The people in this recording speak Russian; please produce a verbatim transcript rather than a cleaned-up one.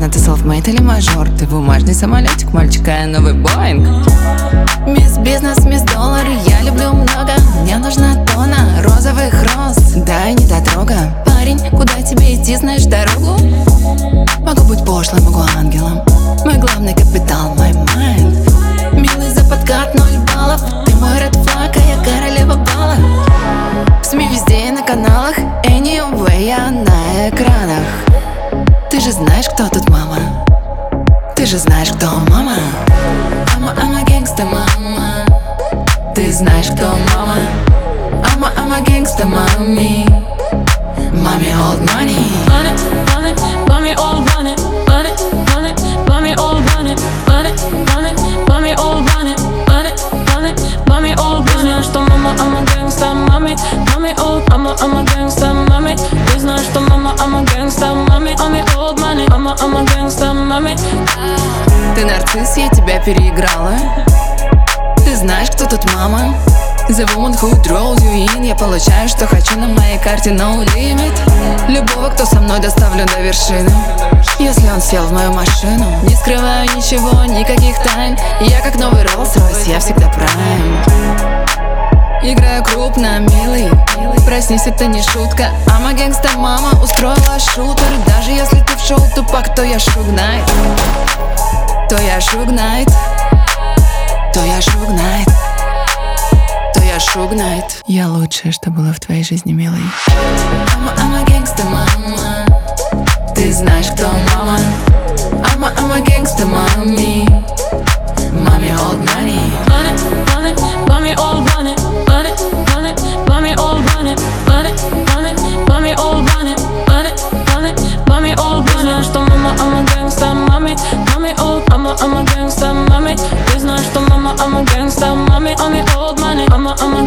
неважно, ты селфмейт или мажор. Ты бумажный самолетик, мальчика, я новый Боинг. Мисс бизнес, мисс доллар, я люблю много. Мне нужна тона розовых роз, да и не дотрога. Парень, куда тебе идти, знаешь дорогу? Могу быть пошлым, могу ангелом. Мой главный капитал, my mind. Милый за подкат, ноль баллов. Ты мой ред флаг, а я королева бала. В СМИ везде и на каналах, anyway, я на экранах. Ты же знаешь, кто тут мама? Ты же знаешь, кто мама? Ама, ама, гэнгста, мама. Ты знаешь, кто мама? Ама, ама, гэнгста, мами. Мами, old money. Run it, run it, mami, all run it. Run it, run it, mami, all run it. Run it, run it, mami, all run it. Run it, run it, mami, all run it. Ты знаешь, что мама, ама, гэнгста, мами. Мами, all, ама, ама, гэнгста, мами. Ты знаешь, что мама, ама, гэнгста, мами. Мами, old money, ама, ама, гэнгста, мами. Ты нарцисс, я тебя переиграла. Ты знаешь, кто тут мама? The woman who draws you in. Я получаю, что хочу, на моей карте no limit. Любого, кто со мной, доставлю до вершины. Если он сел в мою машину, не скрываю ничего, никаких тайн. Я как новый Rolls-Royce, я всегда прайм. Играю крупно, милый, проснись, это не шутка. Ама гэнгста, мама, устроила шутер. Даже если ты в шоу тупак, то я Шуг Найт. То я Шуг Найт. То я Шуг Найт. То я Шуг Найт. Я лучшее, что было в твоей жизни, милый. Ама, ама, гэнгста, мама. Ты знаешь, кто мама? Ама, ама, гэнгста, мами. Мами, old money. Run it, run it, mami, all run it. Run it, run it, mami, all run it. Run it, run it, mami, all run it. Run it, run it, mami, all run it. Ты знаешь, что мама, ама, гэнгста, мами. Мами, all, ама, ама, гэнгста, мами. Ты знаешь, что мама, ама, гэнгста, мами. Мами, old money, ама, ама,